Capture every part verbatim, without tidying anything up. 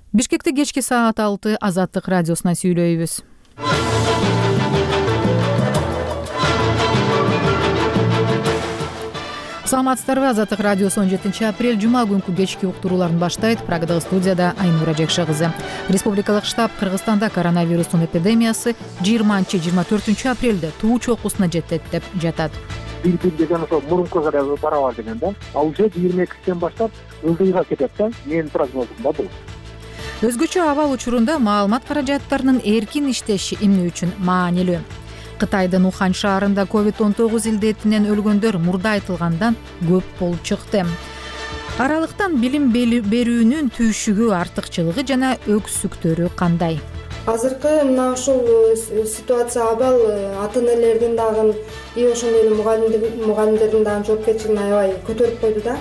Бишкекте кечки саат алты Азаттык радиосуна сүйлөйбүз. Саламатсыздарбы? Азаттык радиосу он жетинчи апрель жума күнкү кечки уктурууларын баштайт. Прагадагы студияда Айнура Жекше кызы. Республикалык штаб Кыргызстанда коронавирустун эпидемиясы жыйырманчы жыйырма төртүнчү апрелде туу чокусуна жетет деп жатат. бир-бир деген ошо мурунку кадагы барабар деген да. Ал уже жыйырма экисинен баштап ылдыйга кетет да. Менин прогнозум да бул. Өзгөчө абал учурунда маалымат каражаттарынын эркин иштеши эмне үчүн маанилүү? Кытайдын Ухань шаарында ковид он тогуз илдетинен өлгөндөр мурда айтылгандан көп болуп чыкты. Аралыктан билим берүүнүн түйшүгү, артыкчылыгы жана өксүктөрү кандай? Азыркы мына ушул ситуация абал ата-энелердин дагы и ошондой эле мугалимдердин дагы жоопкерчилигин аябай көтөрүп койду да.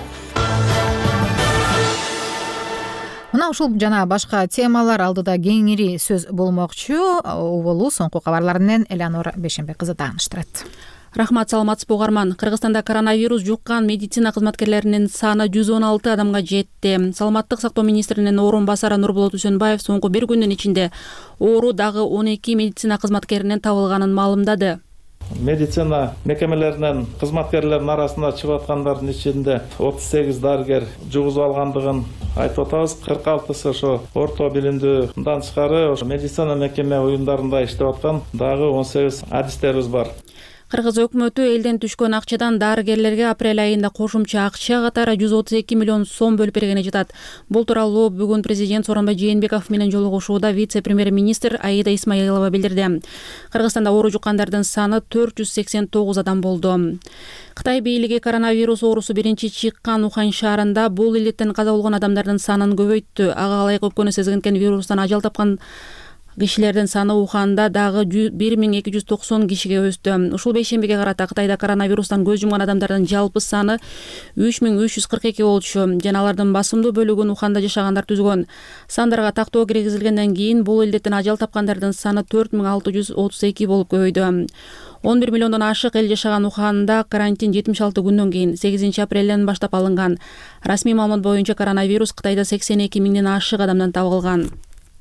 Мына ушул жана башка темалар алдыда кеңири сөз болмокчу. Убулу соңку кабарлар менен Элеонора Бейшенбек кызы тааныштырат. Рахмат, саламатсызбы угарман. Кыргызстанда коронавирус жуккан медицина кызматкерлеринин саны жүз он алты адамга жетти. Саламаттык сактоо министринин орун басары Нурболот Үсөнбаев соңку бир күндүн ичинде оору дагы он эки медицина кызматкеринен табылганын маалымдады. Медицина мекемелеринен кызматкерлердин арасында чыгып аткандардын ичинде отуз сегиз дарыгер жугузуп алгандыгын айтып атабыз. кырк алтысы ошо орто билимдүү, мындан тышкары ошо медицина мекеме уюмдарында иштеп аткан дагы он сегиз адистерибиз бар. Кыргыз өкмөтү элден түшкөн акчадан дарыгерлерге апрель айында кошумча акча катары жүз отуз эки миллион сом бөлүп бергени жатат. Бул тууралуу бүгүн президент Сооронбай Жээнбеков менен жолугушууда вице-премьер-министр Аида Исмаилова билдирди. Кыргызстанда оору жуккандардын саны төрт жүз сексен тогуз адам болду. Кытай бийлиги коронавирус оорусу биринчи чыккан Ухань шаарында бул илдеттен каза болгон адамдардын санын көбөйттү. Ага ылайык өпкөнү сезгенкен вирустан ажал тапкан кишилердин саны Уханда дагы бир миң эки жүз токсон кишиге өстү. Ушул бейшембиге карата Кытайда коронавирустан көз жумган адамдардын жалпы саны үч миң үч жүз кырк эки болчу. Жана алардын басымдуу бөлүгүн Уханда жашагандар түзгөн. Сандарга тактоо киргизилгенден кийин бул илдеттен ажал тапкандардын саны төрт миң алты жүз отуз эки болуп көбөйдү. он бир миллиондон ашык эл жашаган Уханда карантин жетимиш алты күндөн кийин сегизинчи апрелден баштап алынган. Расмий маалымат боюнча коронавирус Кытайда сексен эки миңден ашык адамдан табылган.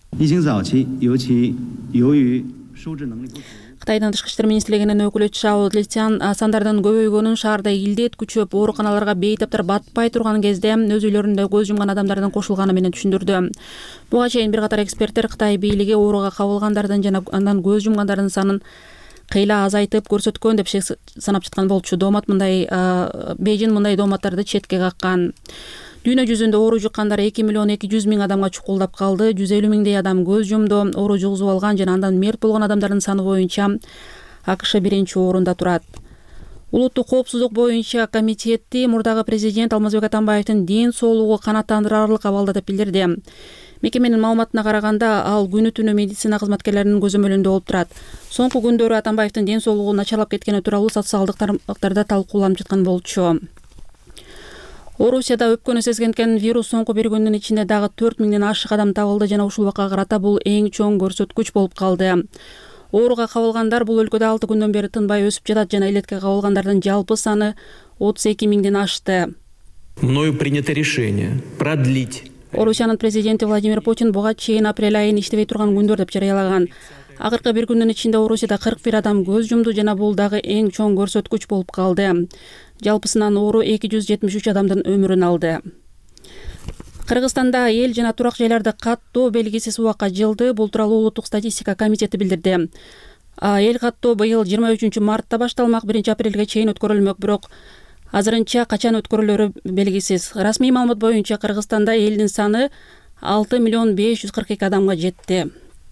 Кытайдын тышкы иштер министрлигинин өкүлү Чао Лисян сандардын көбөйгөнүн, шаарда илдет күчөп, ооруканаларга бейтаптар батпай турган кезде өз үйлөрүндө көз жумган адамдардын кошулганы менен түшүндүрдү. Буга чейин бир катар эксперттер Кытай бийлиги ооруга кабылгандардын жана андан көз жумгандардын санын кыйла азайтып көрсөткөн деп санап жаткан болчу. Доомат мындай Бейжин мындай дооматтарды четке каккан. Дүйнө жүзүндө оору жуккандар эки миллион эки жүз миң адамга чукулдап калды. жүз элүү миңдей адам көз жумду. Оору жугузуп алган жана андан мерт болгон адамдардын саны боюнча АКШ биринчи орунда турат. Улуттук коопсуздук боюнча комитети мурдагы президент Алмазбек Атамбаевдин ден соолугу канааттандырарлык абалда деп билдирди. Мекеменин маалыматына караганда, ал күнү түнү медицина кызматкерлеринин көзөмөлүндө болуп турат. Соңку күндөрү Атамбаевдин ден соолугу начарлап кеткени тууралуу социалдык тармактарда талкууланып жаткан болчу. Орусияда өпкөнү сезгенкен вирус соңку бир күндүн ичинде дагы төрт миңден ашык адам табылды жана ушул убакка карата бул эң чоң көрсөткүч болуп калды. Ооруга кабылгандар бул өлкөдө алты күндөн бери тынбай өсүп жатат жана илетке кабылгандардын жалпы саны отуз эки миңден ашты. Мною принято решение продлить. Орусиянын президенти Владимир Путин буга чейин апрель айын иштебей турган күндөр деп жарыялаган. Акыркы бир күндүн ичинде Орусияда кырк бир адам көз жумду жана бул дагы эң чоң көрсөткүч болуп калды. Жалпысынан оору эки жүз жетимиш үч адамдын өмүрүн алды. Кыргызстанда эл жана турак жайларды каттоо белгисиз убакка жылды. Бул тууралуу улуттук статистика комитети билдирди. Эл каттоо быйыл жыйырма үчүнчү мартта башталмак, биринчи апрелге чейин өткөрүлмөк, бирок азырынча качан өткөрүлөрү белгисиз. Расмий маалымат боюнча Кыргызстанда элдин саны алты миллион беш жүз кырк эки адамга жетти.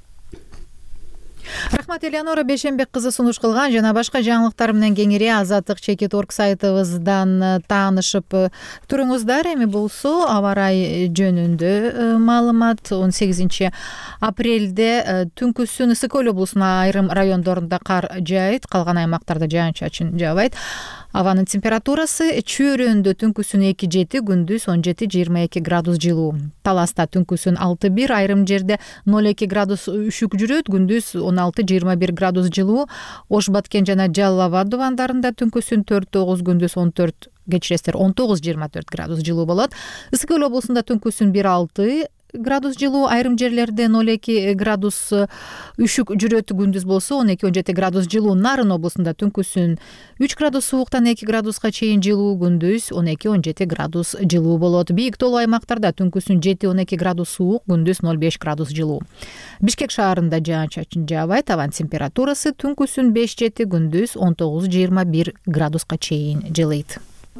Рахмат, Элеонора Бейшенбек кызы сунуш кылган. Жана башка жаңылыктар менен кеңири Азаттык чекит орг сайтыбыздан таанышып туруңуздар. Эми болсо аба ырайы жөнүндө маалымат. он сегизинчи апрелде түнкүсүн Ысык Көл облусунун айрым райондорунда кар жаайт, калган аймактарда жаан-чачын жаабайт. Абанын температурасы чөйрөндө түнкүсүн эки жети, күндүз он жети жыйырма эки градус жылуу. Таласта түнкүсүн алты бир, айрым жерде ноль эки градус үшүк жүрөт, күндүз он алты жыйырма бир градус жылуу. Ош Баткен жана Жалал Абад дубандарында түнкүсүн төрт тогуз, күндүз он төрт, кечиресиздер он тогуз жыйырма төрт градус жылуу болот. Ысык Көл облусунда түнкүсүн бир алты, градус жылуу, айрым жерлерде ноль эки градус үшүк жүрөт, күндүз болсо он эки он жети градус жылуу. Нарын облусунда түнкүсүн үч градус сууктан эки градуска чейин жылуу, күндүз он эки он жети градус жылуу болот. Бийик тоолуу аймактарда түнкүсүн жети он эки градус суук, күндүз ноль беш градус жылуу. Бишкек шаарында жаан-чачын жаабайт, абан температурасы түнкүсүн беш жети, күндүз он тогуз жыйырма бир градуска чейин жылыйт.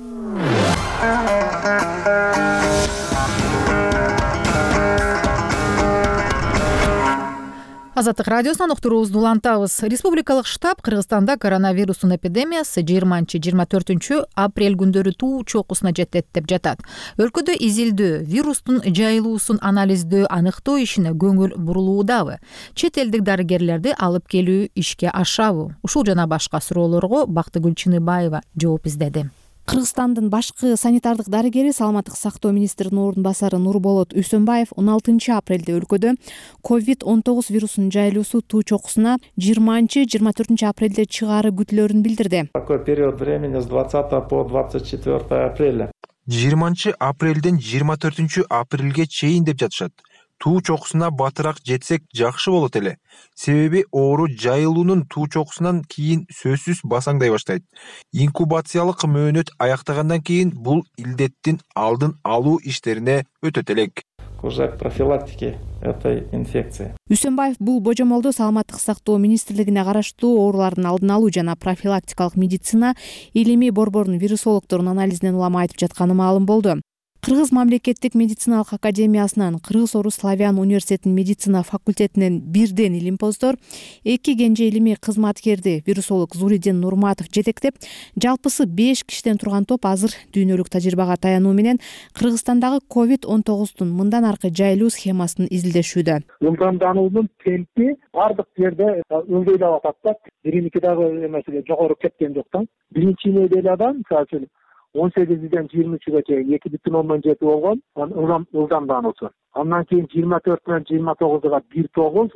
Азаттык радиосунан уктуруубузду улантабыз. Республикалык штаб Кыргызстанда коронавирустун эпидемиясы жыйырманчы жыйырма төртүнчү апрель күндөрү туу чокусуна жетет деп жатат. Өлкөдө изилдөө, вирустун жайылуусун анализдөө, аныктоо ишине көңүл бурулуудабы? Чет элдик дарыгерлерди алып келүү ишке ашабы? Ушул жана башка суроолорго Бактыгүл Чыныбаева жооп издеди. Кыргызстандын башкы санитардык дарыгери, саламаттык сактоо министринин орун басары Нурболот Үсөнбаев он алтынчы апрелде өлкөдө ковид он тогуз вирусунун жайылуусу туу чокусуна жыйырманчы жыйырма төртүнчү апрелде чыгаары күтүлөрүн билдирди. Такой период времени с двадцатого по двадцать четвёртое апреля. жыйырманчы апрелден жыйырма төртүнчү апрелге чейин деп жатышат. Туу чокусуна батыраак жетсек жакшы болот эле. Себеби оору жайылуунун туу чокусунан кийин сөзсүз басаңдай баштайт. Инкубациялык мөөнөт аяктагандан кийин бул илдеттин алдын алуу иштерине өтөт элек. Уже к профилактике этой инфекции. Үсөнбаев бул божомолду саламаттык сактоо министрлигине караштуу оорулардын алдын алуу жана профилактикалык медицина илимий борборунун вирусологдорунун анализинен улам айтып жатканы маалым болду. Кыргыз мамлекеттик медициналык академиясынан, Кыргыз Орус Славян университетинин медицина факультетинен бирден илимпоздор, эки кенже илимий кызматкерди вирусолог Зуридин Нурматов жетектеп, жалпысы беш кишиден турган топ азыр дүйнөлүк тажрыйбага таянуу менен Кыргызстандагы ковид он тогуздун мындан аркы жайылуу схемасын изилдешүүдө. Ылдамдануунун темпи бардык жерде ылдыйлап атат да, бириники дагы маселе жогору кеткен жок да. Биринчи неделядан мисалы он сегизден жыйырма үчкө чейин эки бүтүн ондон жети болгон ылдамдануусу. Андан кийин жыйырма төртүнөн жыйырма тогузга бир тогуз,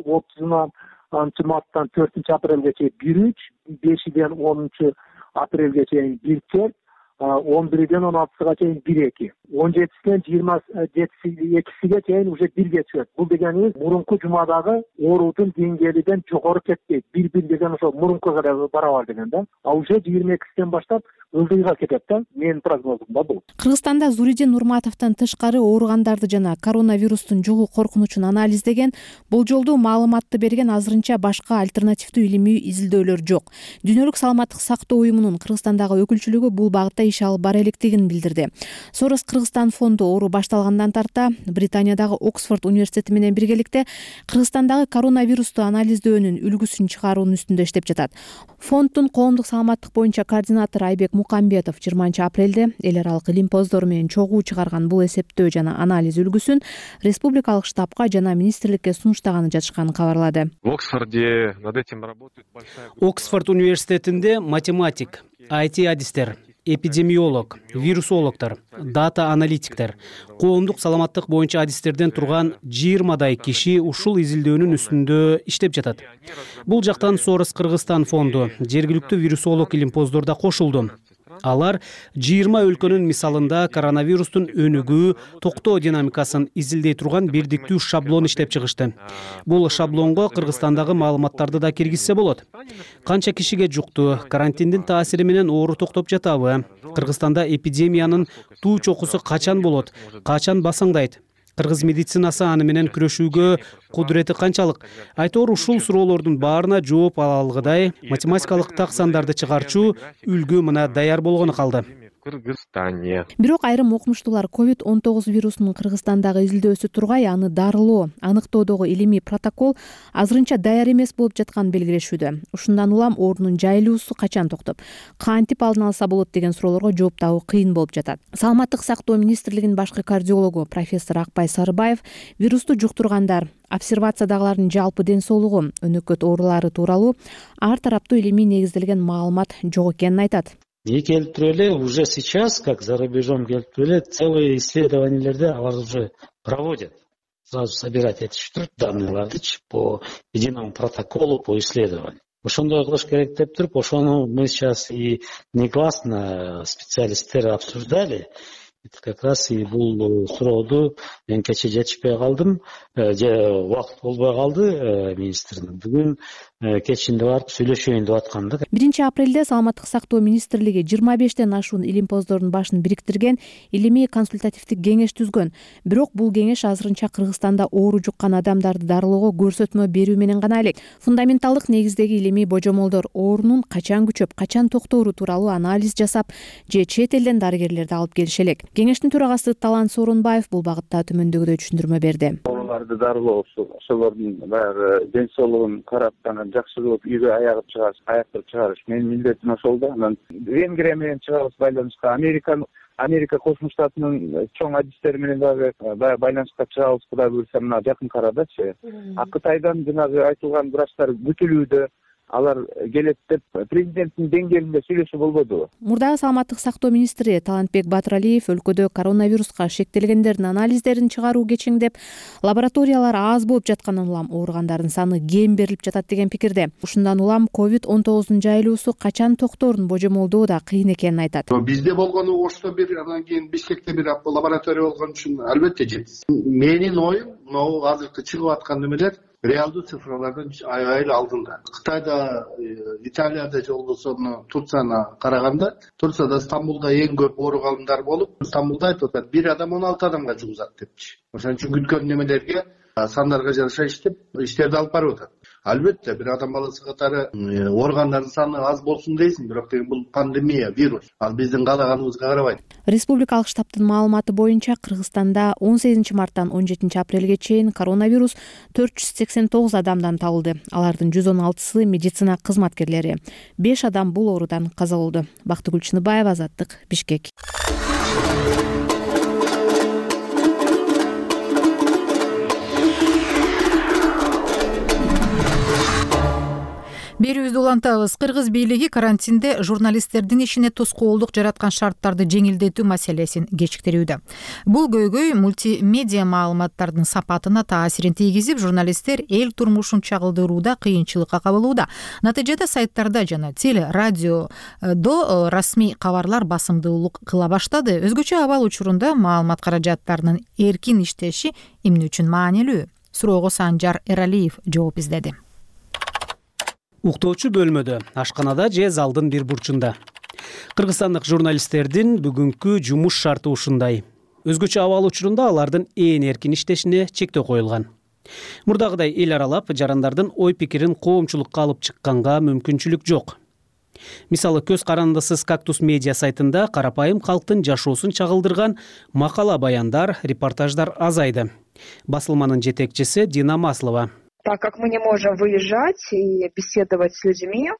отузунчу марттан төртүнчү апрелге чейин бир үч, бешиден онунчу апрелге чейин бир төрт, он бирден он алтыга чейин бир эки, он жетисинен жыйырма экисиге чейин уже бирге түшөт. Бул дегенибиз мурунку жумадагы оорудун деңгээлиден жогору кетпейт. Бир-бир деген ошо мурункуга барабар деген да. А уже жыйырма экисинен баштап ылдыйга кетет да. Менин прогнозум да бул. Кыргызстанда Зуридин Нурматовдон тышкары ооругандарды жана коронавирустун жугуу коркунучун анализдеген, болжолдуу маалыматты берген азырынча башка альтернативдүү илимий изилдөөлөр жок. Дүйнөлүк саламаттык сактоо уюмунун Кыргызстандагы өкүлчүлүгү бул багытта иш алып бара электигин билдирди. Сорос Кыргызстан фонду оору башталгандан тарта Британиядагы Оксфорд университети менен биргеликте Кыргызстандагы коронавирусту анализдөөнүн үлгүсүн чыгаруунун үстүндө иштеп жатат. Фонддун коомдук саламаттык боюнча координатору Айбек Мукамбетов жыйырманчы апрелде эл аралык илимпоздор менен чогуу чыгарган бул эсептөө жана анализ үлгүсүн республикалык штабка жана министрликке сунуштаганы жатышканын кабарлады. В Оксфорде над этим работает большая... Оксфорд университетинде математик, ай ти адистер, эпидемиолог, вирусологдор, дата-аналитиктер, коомдук саламаттык боюнча адистерден турган жыйырмадай киши ушул изилдөөнүн үстүндө иштеп жатат. Бул жактан Сорос Кыргызстан фонду, жергиликтүү вирусолог илимпоздор да кошулду. Алар жыйырма өлкөнүн мисалында коронавирустун өнүгүү, токтоо динамикасын изилдей турган бирдиктүү шаблон иштеп чыгышты. Бул шаблонго Кыргызстандагы маалыматтарды да киргизсе болот. Канча кишиге жукту, карантиндин таасири менен оору токтоп жатабы? Кыргызстанда эпидемиянын туу чокусу качан болот? Качан басаңдайт? Кыргыз медицинасы аны менен күрөшүүгө кудурети канчалык? Айтор ушул суроолордун баарына жооп ала алгыдай математикалык так сандарды чыгарчу үлгү мына даяр болгону калды. Кыргызстане. Бирок айрым окумуштуулар ковид он тогуз вирусунун Кыргызстандагы изилдөөсү тургай, аны дарылоо, аныктоодогу илимий протокол азырынча даяр эмес болуп жатканын белгилешүүдө. Ушундан улам оорунун жайылуусу качан токтоп, кантип алдын алса болот деген суроолорго жооп табуу кыйын болуп жатат. Саламаттык сактоо министрлигинин башкы кардиологу профессор Акбай Сарыбаев вирусту жуктургандар, обсервациядагылардын жалпы ден соолугу, өнөкөт оорулары тууралуу ар тараптуу илимий негизделген маалымат жок экенин айтат. И келип туруп эле уже сейчас, как за рубежом келип туруп эле, целые исследованиялерди алар уже проводят. Сразу собирать эти данныйлардычы по единому протоколу по исследованию. Ошондой кылыш керек деп туруп, ошону мы сейчас и негласно специалисттер обсуждали. как раз и бул сурооду мен кечээ жетишпей калдым, же убакыт болбой калды министрдин. Бүгүн кечинде барып сүйлөшөйүн деп аткан да. биринчи апрелде саламаттык сактоо министрлиги жыйырма бештен ашуун илимпоздордун башын бириктирген илимий консультативдик кеңеш түзгөн. Бирок бул кеңеш азырынча Кыргызстанда оору жуккан адамдарды дарылоого көрсөтмө берүү менен гана элек. Фундаменталдык негиздеги илимий божомолдор оорунун качан күчөп, качан токтору тууралуу анализ жасап, же чет элден дарыгерлерди алып келиши элек. Кеңештин төрагасы Талант Сооронбаев бул багытта төмөндөгүдөй түшүндүрмө берди. Ооруларды дарылоо, ошолордун баягы ден соолугун карап анан жакшы кылып үйгө аягып чыгарыш, аяктырып чыгарыш менин милдетим ошол да. Анан Венгрия менен чыгабыз байланышка, Америка Америка Кошмо Штатынын чоң адистери менен дагы баягы байланышка чыгабыз, Кудай буйрса мына жакын арадачы. А Кытайдан жанагы айтылган врачтар күтүлүүдө, алар келет деп президенттин деңгээлинде сүйлөшүү болбоду. Мурдагы саламаттык сактоо министри Талантбек Батыралиев өлкөдө коронавируска шектелгендердин анализдерин чыгаруу кечиңдеп, лабораториялар аз болуп жаткандан улам ооругандардын саны кем берилип жатат деген пикирде. Ушундан улам ковид он тогуздун жайылуусу качан токторун божомолдоо да кыйын экенин айтат. Бизде болгону Ошто бир, андан кийин Бишкекте бир лаборатория болгон үчүн албетте жетиз. Менин оюм могу азыркы чыгып аткан немелер реалдуу цифралардан аябай эле алдында. Кытайда, Италияда же болбосо Турцияны караганда, Турцияда Стамбулда эң көп ооругандар болуп, Стамбулда айтып атат, бир адам он алты адамга жугузат депчи. Ошон үчүн күткөн немелерге, сандарга жараша иштеп, иштерди алып барып атат. Албетте бир адам баласы катары ооругандардын саны аз болсун дейсиң, бирок деген бул пандемия, вирус. Ал биздин каалаганыбызга карабайт. Республикалык штабтын маалыматы боюнча Кыргызстанда он сегизинчи марттан он жетинчи апрелге чейин коронавирус төрт жүз сексен тогуз адамдан табылды. Алардын жүз он алтысы медицина кызматкерлери. беш адам бул оорудан каза болду. Бактыгүл Чыныбаева, Азаттык, Бишкек. Берүүбүздү улантабыз. Кыргыз бийлиги карантинде журналисттердин ишине тоскоолдук жараткан шарттарды жеңилдетүү маселесин кечиктирүүдө. Бул көйгөй мультимедиа маалыматтардын сапатына таасирин тийгизип, журналисттер эл турмушун чагылдырууда кыйынчылыкка кабылууда. Натыйжада сайттарда жана теле, радиодо расмий кабарлар басымдуулук кыла баштады. Өзгөчө абал учурунда маалымат каражаттарынын эркин иштеши эмне үчүн маанилүү? Суроого Санжар Эралиев жооп издеди. Уктоочу бөлмөдө, ашканада же залдын бир бурчунда. Кыргызстандык журналисттердин бүгүнкү жумуш шарты ушундай. Өзгөчө абал учурунда алардын ээн эркин иштешине чектөө коюлган. Мурдагыдай эл аралап жарандардын ой пикирин коомчулукка алып чыкканга мүмкүнчүлүк жок. Мисалы, көз карандысыз Кактус медиа сайтында карапайым калктын жашоосун чагылдырган макала, баяндар, репортаждар азайды. Басылманын жетекчиси Дина Маслова. Так как мы не можем выезжать и беседовать с людьми,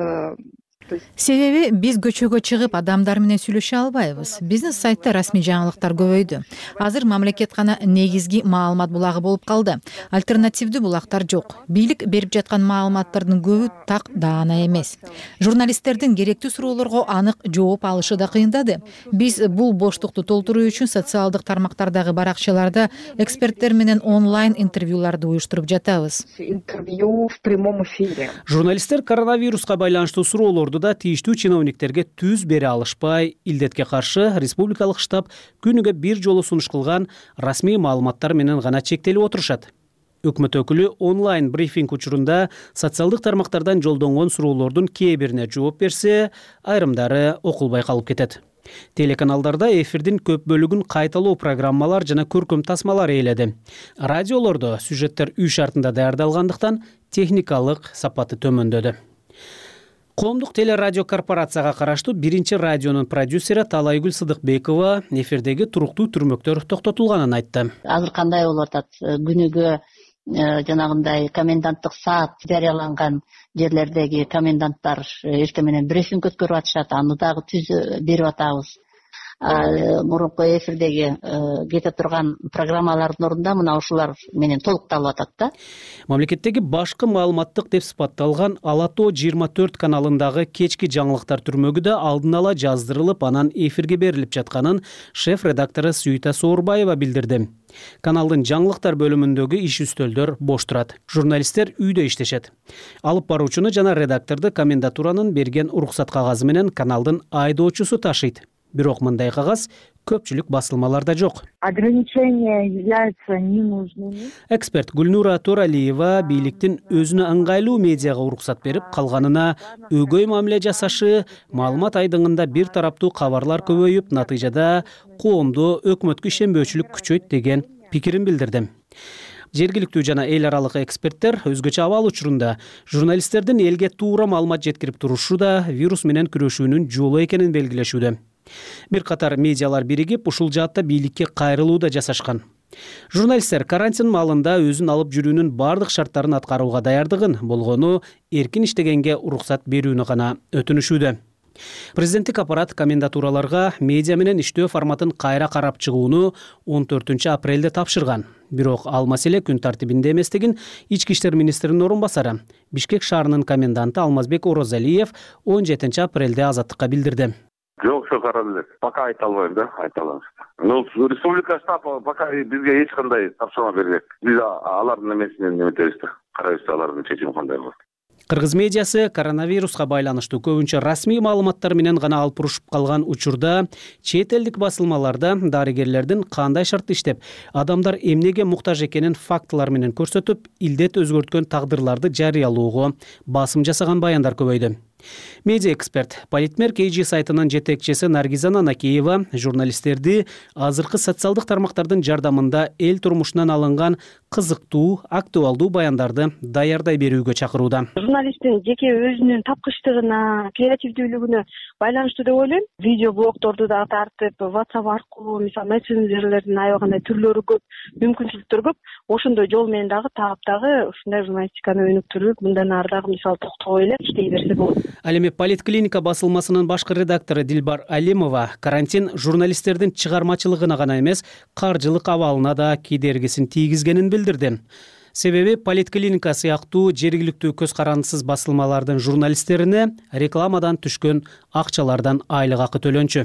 себеби биз көчөгө чыгып адамдар менен сүйлөшө албайбыз. Биздин сайтта расмий жаңылыктар көбөйдү. Азыр мамлекет гана негизги маалымат булагы болуп калды. Альтернативдүү булактар жок. Бийлик берип жаткан маалыматтардын көбү так даана эмес. Журналисттердин керектүү суроолорго анык жооп алышы да кыйындады. Биз бул боштукту толтуруу үчүн социалдык тармактардагы баракчаларда эксперттер менен онлайн интервьюларды уюштуруп жатабыз. Интервью в прямом эфире. Журналисттер коронавируска байланыштуу суроолорду да тийиштүү чиновниктерге түз бере алышпай, илдетке каршы республикалык штаб күнүгө бир жолу сунуш кылган расмий маалыматтар менен гана чектелип отурушат. Өкмөт өкүлү онлайн брифинг учурунда социалдык тармактардан жолдонгон суроолордун кээ бирине жооп берсе, айрымдары окулбай калып кетет. Телеканалдарда эфирдин көп бөлүгүн кайталоо программалар жана көркөм тасмалар ээледи. Радиолордо сюжеттер үй шартында даярдалгандыктан техникалык сапаты төмөндөдү. Коомдук телерадио корпорацияга караштуу биринчи радионун продюсери Талайгүл Сыдыкбекова эфирдеги туруктуу түрмөктөр токтотулганын айтты. Азыр кандай болуп атат? Күнүгө жанагындай коменданттык саат жарыяланган жерлердеги коменданттар эртең менен брифинг өткөрүп атышат, аны дагы түз берип атабыз. Мурунку эфирдеги кете турган программалардын ордунда мына ушулар менен толукталып атат да. Мамлекеттеги башкы маалыматтык деп сыпатталган Ала Тоо жыйырма төрт каналындагы кечки жаңылыктар түрмөгү да алдын ала жаздырылып, анан эфирге берилип жатканын шеф редактору Сүйүта Соорбаева билдирди. Каналдын жаңылыктар бөлүмүндөгү иш үстөлдөр бош турат. Журналисттер үйдө иштешет. Алып баруучуну жана редакторду комендатуранын берген уруксат кагазы менен каналдын айдоочусу ташыйт. Бирок мындай кагаз көпчүлүк басылмаларда жок. Ограничения являются ненужными. Эксперт Гүлнура Туралиева бийликтин өзүнө ыңгайлуу медиага уруксат берип, калганына өгөй мамиле жасашы, маалымат айдыңында бир тараптуу кабарлар көбөйүп, натыйжада коомдо өкмөткө ишенбөөчүлүк күчөйт деген пикирин билдирди. Жергиликтүү жана эл аралык эксперттер өзгөчө абал учурунда журналисттердин элге туура маалымат жеткирип турушу да вирус менен күрөшүүнүн жолу экенин белгилешүүдө. Бир катар медиалар биригип, ушул жаатта бийликке кайрылуу да жасашкан. Журналисттер карантин маалында өзүн алып жүрүүнүн бардык шарттарын аткарууга даярдыгын, болгону эркин иштегенге уруксат берүүнү гана өтүнүшүүдө. Президенттик аппарат комендатураларга медиа менен иштөө форматын кайра карап чыгууну он төртүнчү апрелде тапшырган. Бирок ал маселе күн тартибинде эместигин ички иштер министринин орун басары, Бишкек шаарынын коменданты Алмазбек Орозалиев он жетинчи апрелде Азаттыкка билдирди. Жок, ошо карады элек. Пока айта албайм да, айта алам. Ну, республика штабы пока бизге эч кандай тапшырма бергек. Биз алардын эмесинен неметебиз да. Карайбыз алардын чечими кандай болот. Кыргыз медиасы коронавируска байланыштуу көбүнчө расмий маалыматтар менен гана алып урушуп калган учурда чет элдик басылмаларда дарыгерлердин кандай шартта иштеп, адамдар эмнеге муктаж экенин фактылар менен көрсөтүп, илдет өзгөрткөн тагдырларды жарыялоого басым жасаган баяндар көбөйдү. Медиа эксперт Политмер кей жи сайтынын жетекчиси Наргиза Нанакеева журналисттерди азыркы социалдык тармактардын жардамында эл турмушунан алынган кызыктуу, актуалдуу баяндарды даярдай берүүгө чакырууда. Журналисттин жеке өзүнүн тапкычтыгына, креативдүүлүгүнө байланыштуу деп ойлойм. Видео блогдорду да тартып, WhatsApp аркылуу, мисалы мессенджерлердин аябагандай түрлөрү көп, мүмкүнчүлүктөр көп. Ошондой жол менен дагы таап дагы ушундай журналистиканы өнүктүрүп, мындан ары дагы мисалы токтобой эле иштей берсе болот. Ал эми Политклиника басылмасынын башкы редактору Дилбар Алимова карантин журналисттердин чыгармачылыгына гана эмес, каржылык абалына да кедергисин тийгизгенин билдирди. Себеби Политклиника сыяктуу жергиликтүү көз карандысыз басылмалардын журналисттерине рекламадан түшкөн акчалардан айлык акы төлөнчү.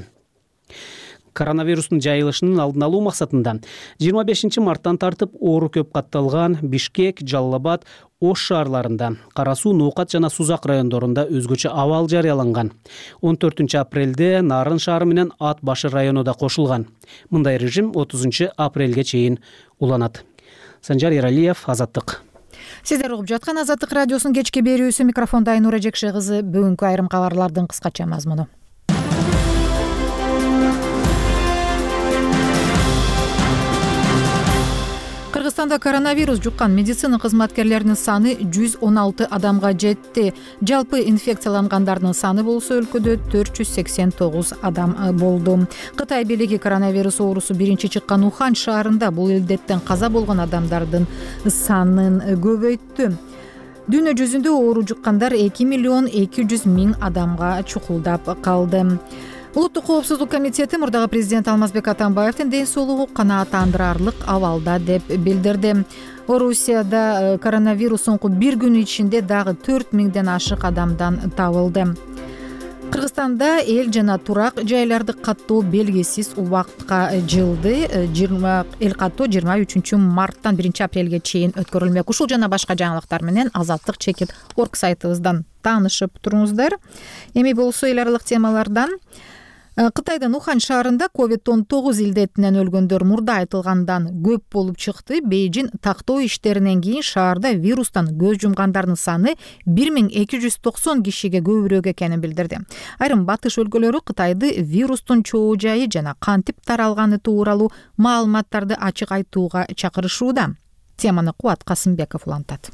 Коронавирустун жайылышынын алдын алуу максатында жыйырма бешинчи марттан тартып оору көп катталган Бишкек, Жалал Абад, Ош шаарларында, Кара Суу, Ноокат жана Сузак райондорунда өзгөчө абал жарыяланган. он төртүнчү апрелде Нарын шаары менен Ат Башы району да кошулган. Мындай режим отузунчу апрелге чейин уланат. Санжар Эралиев, Азаттык. Сиздер угуп жаткан Азаттык радиосунун кечки берүүсү, микрофонда Айнура Жекше кызы. Бүгүнкү айрым кабарлардын кыскача мазмуну. Кыргызстанда коронавирус жуккан медицина кызматкерлеринин саны жүз он алты адамга жетти. Жалпы инфекциялангандардын саны болсо өлкөдө төрт жүз сексен тогуз адам болду. Кытай бийлиги коронавирус оорусу биринчи чыккан Ухан шаарында бул илдеттен каза болгон адамдардын санын көбөйттү. Дүйнө жүзүндө оору жуккандар эки миллион эки жүз миң адамга чукулдап калды. Улуттук коопсуздук комитети мурдагы президент Алмазбек Атамбаевдин ден соолугу канааттандырарлык абалда деп билдирди. Орусияда коронавирус соңку бир күн ичинде дагы төрт миңден ашык адамдан табылды. Кыргызстанда эл жана турак жайларды каттоо белгисиз убакытка жылды. Эл каттоо жыйырма үчүнчү марттан биринчи апрелге чейин өткөрүлмөк. Ушул жана башка жаңылыктар менен азаттык чекит точка орг сайтыбыздан таанышып туруңуздар. Эми болсо эл аралык темалардан Кытайдын Ухан шаарында ковид он тогуз илдетинен өлгөндөр мурда айтылгандан көп болуп чыкты. Бейжин тактоо иштеринен кийин шаарда вирустан көз жумгандардын саны бир миң эки жүз токсон кишиге көбүрөөк экенин билдирди. Айрым батыш өлкөлөрү Кытайды вирустун чоо жайы жана кантип таралганы тууралуу маалыматтарды ачык айтууга чакырышууда. Теманы Кубат Касымбеков улантат.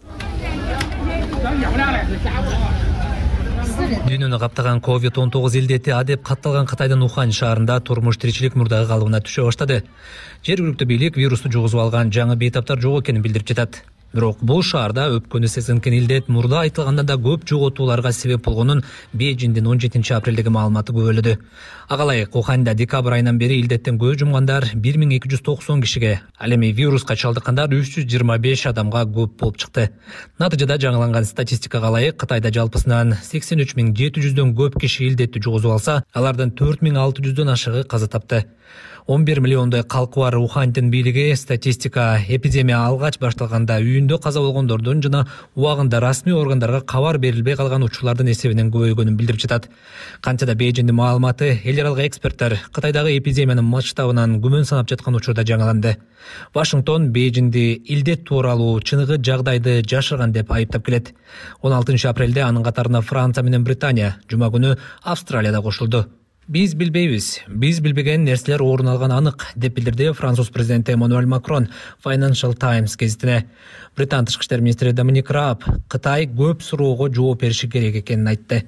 Дүйнөнү каптаган ковид он тогуз илдети адеп катталган Кытайдын Ухан шаарында турмуш тиричилик мурдагы калыбына түшө баштады. Жергиликтүү бийлик вирусту жугузуп алган жаңы бейтаптар жок экенин билдирип жатат. Бирок бул шаарда өпкөнү сезинкен илдет мурда айтылгандан да көп жоготууларга себеп болгонун Бейжиндин он жетинчи апрелдеги маалыматы күбөлөдү. Ага ылайык Уханда декабрь айынан бери илдеттен көз жумгандар бир миң эки жүз токсон кишиге, ал эми вируска чалдыккандар үч жүз жыйырма беш адамга көп болуп чыкты. Натыйжада жаңыланган статистикага ылайык Кытайда жалпысынан сексен үч миң жети жүздөн көп киши илдетти жугузуп алса, алардын төрт миң алты жүздөн ашыгы каза тапты. он бир миллиондой калкы бар Ухандын бийлиги статистика эпидемия алгач башталганда үйүнө дүйнөдө каза болгондордун жана убагында расмий органдарга кабар берилбей калган учурлардын эсебинен көбөйгөнүн билдирип жатат. Канча да Бейжиңдин маалыматы эл аралык эксперттер Кытайдагы эпидемиянын масштабынан күмөн санап жаткан учурда жаңыланды. Вашингтон Бейжиңди илдет тууралуу чыныгы жагдайды жашырган деп айыптап келет. он алтынчы апрелде анын катарына Франция менен Британия, жума күнү Австралияда кошулду. Биз билбейбиз, биз билбеген нерселер орун алган анык, деп билдирди Француз президенти Эммануэль Макрон Financial Times гезитине. Британ тышкы иштер министри Доминик Рааб Кытай көп суроого жооп бериши керек экенин айтты.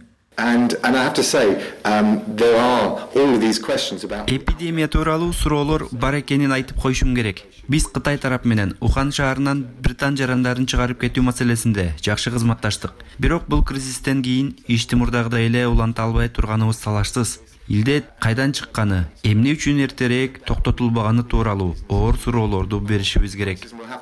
Эпидемия тууралуу суроолор бар экенин айтып коюшум керек. Биз Кытай тарап менен Ухан шаарынан Британ жарандарын чыгарып кетүү маселесинде жакшы кызматташтык. Бирок бул кризистен кийин ишти мурдагыдай эле уланта албай турганыбыз талашсыз. Илдет кайдан чыкканы, эмне үчүн эртерээк токтотулбаганы тууралуу оор суроолорду беришибиз керек.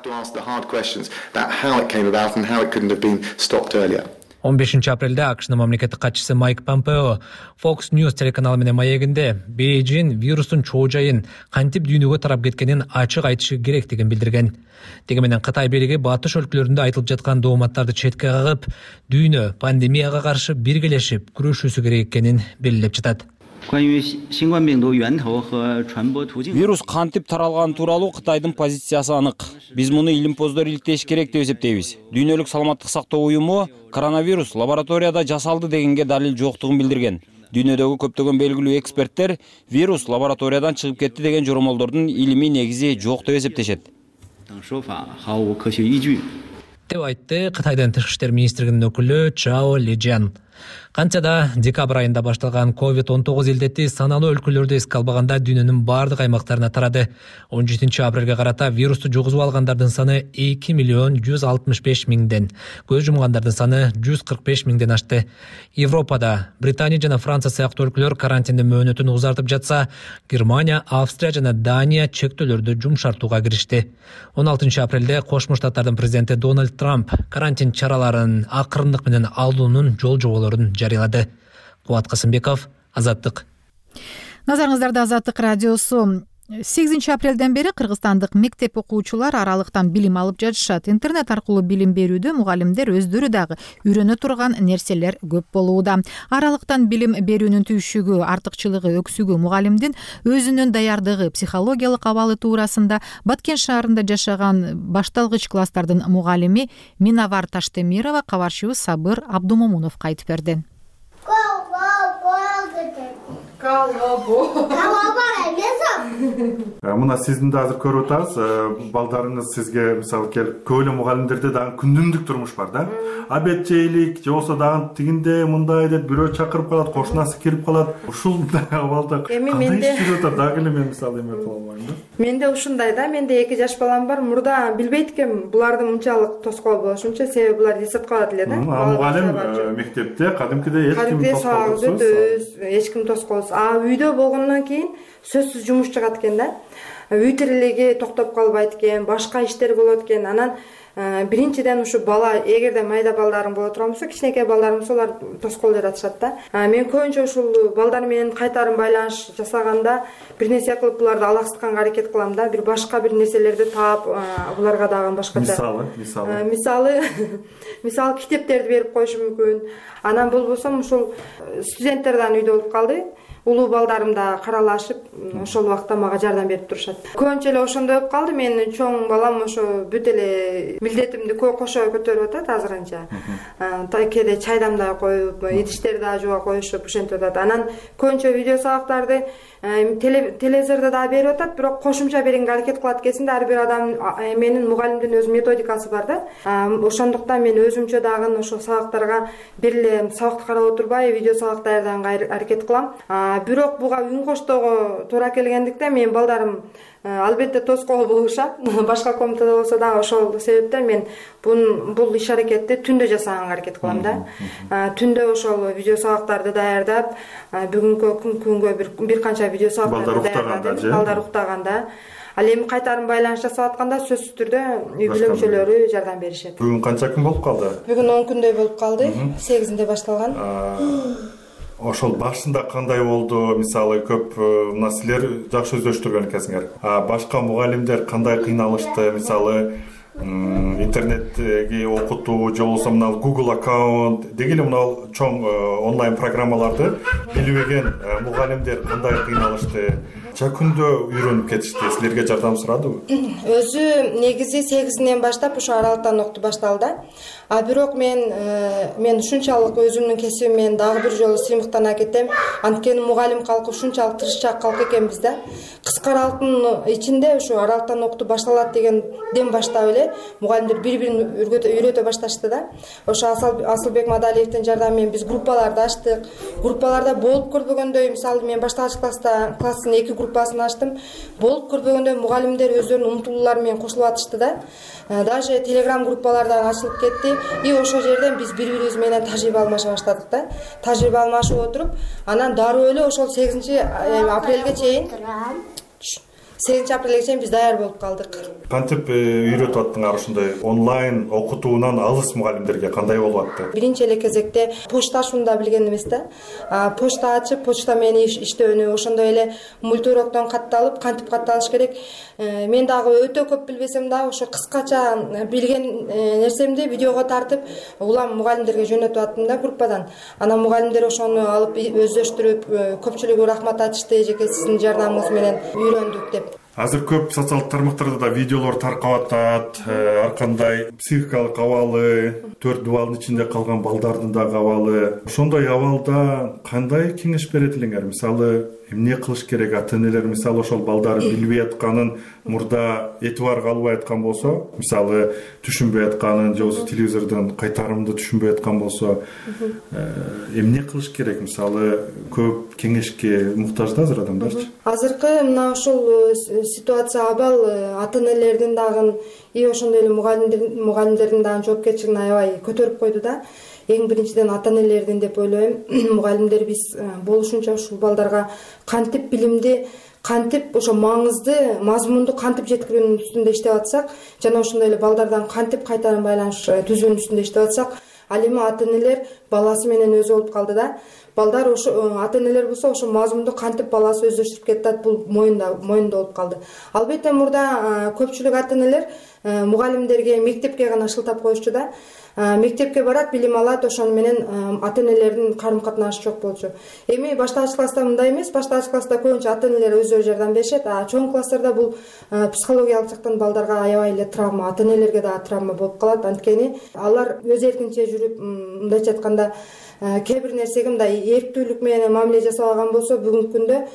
он бешинчи апрелде АКШнын мамлекеттик катчысы Майк Помпео Fox News телеканалы менен маегинде Бейжиң вирустун чоо жайын кантип дүйнөгө тарап кеткенин ачык айтышы керектигин билдирген. Деги менен Кытай бийлиги батыш өлкөлөрүндө айтылып жаткан дооматтарды четке кагып, дүйнө пандемияга каршы биргелешип күрөшүүсү керек экенин белгилеп жатат. Вирус кантип таралган тууралуу Кытайдын позициясы анык. Биз муну илимпоздор иликтеш керек деп эсептейбиз. Дүйнөлүк саламаттык сактоо уюму коронавирус лабораторияда жасалды дегенге далил жоктугун билдирген. Дүйнөдөгү көптөгөн белгилүү эксперттер вирус лабораториядан чыгып кетти деген жоромолдордун илимий негизи жок деп эсептешет. Деп айтты Кытайдын тышкы иштер министрлигинин өкүлү Чао Лижан. Канча да декабрь айында башталган ковид он тогуз илдети саналуу өлкөлөрдө эске албаганда дүйнөнүн бардык аймактарына тарады. он жетинчи апрелге карата вирусту жугузуп алгандардын саны эки миллион жүз алтымыш беш миңден, көз жумгандардын саны жүз кырк беш миңден ашты. Европада Британия жана Франция сыяктуу өлкөлөр карантиндин мөөнөтүн узартып жатса, Германия, Австрия жана Дания чектөөлөрдү жумшартууга киришти. он алтынчы апрелде Кошмо Штаттардын президенти Дональд Трамп карантин чараларын акырындык менен алуунун жол жоболорун жарыялады. Кубат Касымбеков, Азаттык. Назарыңыздарда Азаттык радиосу. сегизинчи апрелден бери кыргызстандык мектеп окуучулар аралыктан билим алып жатышат. Интернет аркылуу билим берүүдө мугалимдер өздөрү дагы үйрөнө турган нерселер көп болууда. Аралыктан билим берүүнүн түйшүгү, артыкчылыгы, өксүгү мугалимдин өзүнүн даярдыгы, психологиялык абалы туурасында Баткен шаарында жашаган башталгыч класстардын мугалими Минавар Таштемирова кабарчыбыз Сабыр Абдумомуновго айтып берди. Мына сиздин да азыр көрүп атабыз, балдарыңыз сизге мисалы келип, көп эле мугалимдерде дагы күндүмдүк турмуш бар да. Абед жейлик, же болсо дагы тигинде мындай деп бирөө чакырып калат, кошунасы кирип калат. Ушундай абалда кандай иш жүрүп атат, дагы эле мен мисалы эме кыла албайм да. Менде ушундай да, менде эки жаш балам бар. Мурда билбейт экенмин булардын мынчалык тоскоол болушунча, себеби булар эсеп калат эле да. Мугалим мектепте кадимкидей эч ким тоскоолсуз, эч ким тоскоолсуз. А үйдө болгондон кийин сөзсүз жумуш чыгат экен да. Үй тирилиги токтоп калбайт экен, башка иштер болот экен. Анан биринчиден ушу бала, эгерде майда балдарым боло турган болсо, кичинекей балдарым болсо, алар тоскоол жаратышат да. Мен көбүнчө ушул балдар менен кайтарым байланыш жасаганда бир нерсе кылып буларды алаксытканга аракет кылам да. Бир башка бир нерселерди таап, буларга дагы башкача. Мисалы, мисалы. Мисалы, мисалы китептерди берип коюшум мүмкүн. Анан болбосо ушул студенттерден үйдө болуп калды. Улуу балдарым да каралашып, ошол убакта мага жардам берип турушат. Көбүнчө эле ошондой болуп калды. Менин чоң балам ошо бүт эле милдетимди кошо көтөрүп атат азырынча. Кээде чай дамдай коюп, идиштерди да жууа коюшуп, ошентип атат. Анан көбүнчө видео сабактарды телевизордо да берип атат, бирок кошумча беренге аракет кылат кезинде ар бир адам менин мугалимдин өз методикасы бар да. Ошондуктан мен өзүмчө дагы ошол сабактарга бир эле сабакты карап отурбай, видео сабак даярдаганга аракет кылам. Бирок буга үн коштоого туура келгендиктен мен балдарым албетте тоскоол болушат. Башка комнатада болсо да ошол себептен мен бул иш аракетти түндө жасаганга аракет кылам да. Түндө ошол видео сабактарды даярдап, бүгүнкү күнгө бир бир канча видео сабактарды даярдадым. Балдар уктаганда, ал эми кайтарым байланыш жасап атканда сөзсүз түрдө үй бөлөмчөлөрү жардам беришет. Бүгүн канча күн болуп калды? Бүгүн он күндөй болуп калды. сегизинде башталган. Ошол башында кандай болду? Мисалы көп мына силер жакшы өздөштүргөн экенсиңер. Башка мугалимдер кандай кыйналышты? Мисалы интернеттеги окутуу же болбосо мына Google аккаунт деги эле мына чоң онлайн программаларды билбеген мугалимдер кандай кыйналышты, канча күндө үйрөнүп кетишти, силерге жардам сурадыбы? Өзү негизи сегизинен баштап ошо аралыктан окутуу башталды. А бирок мен мен ушунчалык өзүмдүн кесибим менен дагы бир жолу сыймыктана кетем. Анткени мугалим калкы ушунчалык тырышчаак калк экенбиз да. Кыска аралыктын ичинде ошо аралыктан окутуу башталат дегенден баштап эле мугалимдер бири-бирин үйрөтө башташты да. Ошо Асылбек Мадалиевдин жардамы менен биз группаларды ачтык. Группаларда болуп көрбөгөндөй, мисалы мен башталгыч класста класстын эки группасын ачтым. Болуп көрбөгөндөй мугалимдер өздөрүнүн умтулуулары менен кошулуп атышты да. Даже телеграм группалардан ачылып кетти. И ошол жерден биз бири-бирибиз менен тажрыйба алмаша баштадык да. Тажрыйба алмашып отуруп, анан дароо эле ошол сегизинчи апрелге чейин сегизинчи апрелге чейин биз даяр болуп калдык. Кантип үйрөтүп аттыңар ушундай онлайн окутуунан алыс мугалимдерге кандай болуп атты? Биринчи эле кезекте почта ачууну да билген эмес да. Почта ачып, почта менен иштөөнү, ошондой эле мультуроктон катталып, кантип катталыш керек. Мен дагы өтө көп билбесем да, ошо кыскача билген нерсемди видеого тартып, улам мугалимдерге жөнөтүп аттым да группадан. Анан мугалимдер ошону алып өздөштүрүп, көпчүлүгү рахмат айтышты, эжеке сиздин жардамыңыз менен үйрөндүк деп. Азыр көп социалдык тармактарда да видеолор таркап атат, ар кандай психикалык абалы, төрт дубалдын ичинде калган балдардын дагы абалы. Ошондой абалда кандай кеңеш берет элеңер? Мисалы, эмне кылыш керек? Ата-энелер мисалы ошол балдары билбей атканын мурда этибарга албай аткан болсо, мисалы түшүнбөй атканын же болбосо телевизордон кайтарымды түшүнбөй аткан болсо, эмне кылыш керек? Мисалы, көп кеңешке муктаж да азыр адамдарчы. Азыркы мына ушул ситуация абал ата-энелердин дагы и ошондой эле мугалимдердин дагы жоопкерчилигин аябай көтөрүп койду да. Эң биринчиден ата-энелердин деп ойлойм. Мугалимдер биз болушунча ушул балдарга кантип билимди, кантип ошо маңызды, мазмунду кантип жеткирүүнүн үстүндө иштеп атсак, жана ошондой эле балдардан кантип кайтарым байланыш түзүүнүн үстүндө иштеп атсак, ал эми ата-энелер баласы менен өзү болуп калды да. Балдар ошо ата-энелер болсо ошо мазмунду кантип баласы өздөштүрүп кетет, бул моюнда моюнда болуп калды. Албетте мурда көпчүлүк ата-энелер мугалимдерге, мектепке гана шылтап коюшчу да. Мектепке барат, билим алат, ошону менен ата-энелердин карым-катнашы жок болчу. Эми башталгыч класста мындай эмес, башталгыч класста көбүнчө ата-энелер өздөрү жардам беришет, а чоң класстарда бул психологиялык жактан балдарга аябай эле травма, ата-энелерге дагы травма болуп калат. Анткени алар өз эркинче жүрүп, мындайча айтканда, кээ бир нерсеге мындай эрктүүлүк менен мамиле жасап алган болсо, бүгүнкү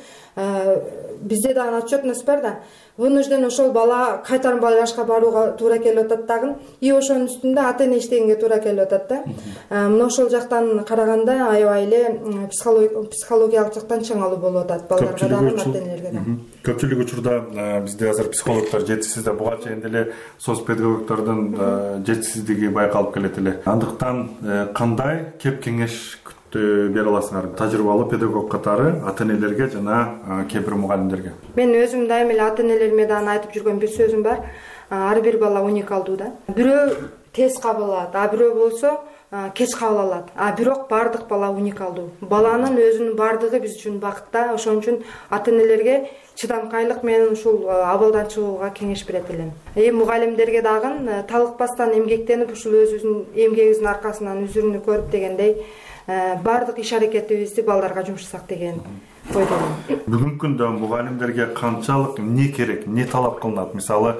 күндө бизде дагы отчетность бар да. Вынужден ошол бала кайтарым байлашка барууга туура келип атат дагы. И ошонун үстүндө ата-эне иштегенге туура келип атат да. Мына ошол жактан караганда аябай эле психологиялык жактан чыңалуу болуп атат балдарга дагы, ата-энелерге дагы. Көпчүлүк учурда бизде азыр психологдор жетишсиз да, буга чейин деле соц педагогдордун жетишсиздиги байкалып келет эле. Андыктан кандай кеп кеңеш бере аласыңар тажрыйбалуу педагог катары ата-энелерге жана кээ бир мугалимдерге? Мен өзүм дайыма эле ата-энелериме дагы айтып жүргөн бир сөзүм бар. Ар бир бала уникалдуу да. Бирөө тез кабыл алат, а бирөө болсо кеч кабыл алат. А бирок бардык бала уникалдуу. Баланын өзүнүн бардыгы биз үчүн бакыт да. Ошон үчүн ата-энелерге чыдамкайлык менен ушул абалдан чыгууга кеңеш берет элем. Эми мугалимдерге дагы талыкпастан эмгектенип, ушул өзүбүздүн эмгегибиздин аркасынан үзүрүнү көрүп дегендей бардык иш аракетибизди балдарга жумшасак деген ойдомун. Бүгүнкү күндө мугалимдерге канчалык эмне керек, эмне талап кылынат? Мисалы,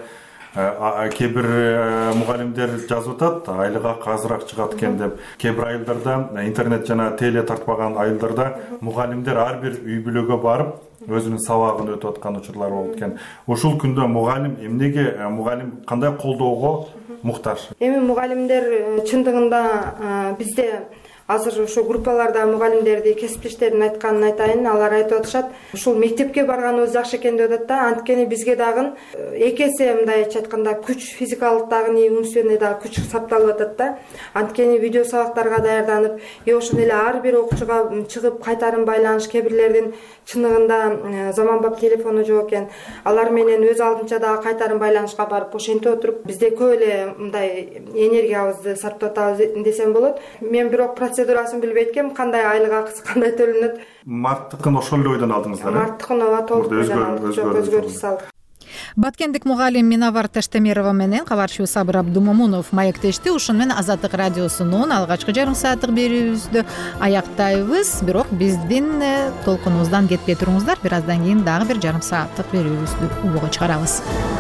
кээ бир мугалимдер жазып атат, айлык акы азыраак чыгат экен деп. Кээ бир айылдарда, интернет жана теле тартпаган айылдарда мугалимдер ар бир үй бүлөгө барып, өзүнүн сабагын өтүп аткан учурлар болот экен. Ушул күндө мугалим эмнеге, мугалим кандай колдоого муктаж? Эми мугалимдер чындыгында бизде азыр ошо группаларда мугалимдерди, кесиптештердин айтканын айтайын, алар айтып атышат, ушул мектепке барганыбыз жакшы экен деп атат да. Анткени бизге дагы эки эсе мындайча айтканда күч, физикалык дагы, умственный дагы күч сапталып атат да. Анткени видео сабактарга даярданып, и ошол эле ар бир окуучуга чыгып кайтарым байланыш, кээ бирлердин чыныгында заманбап телефону жок экен. Алар менен өз алдынча дагы кайтарым байланышка барып ошентип отуруп, бизде көп эле мындай энергиябызды сарптап атабыз десем болот. Мен бирок процедурасын билбейт экенмин, кандай айлык акысы кандай төлөнөт. Марттыкын ошол эле ойдон алдыңыздар э? Марттыкын ооба толук ойдон алдык, жок өзгөрүш салдык. Баткендик мугалим Миновар Таштемирова менен кабарчыбыз Сабыр Абдумомунов маектешти. Ушун менен Азаттык радиосунун алгачкы жарым сааттык берүүбүздү аяктайбыз. Бирок биздин толкунубуздан кетпей туруңуздар. Бир аздан кийин дагы бир жарым сааттык берүүбүздү убага чыгарабыз.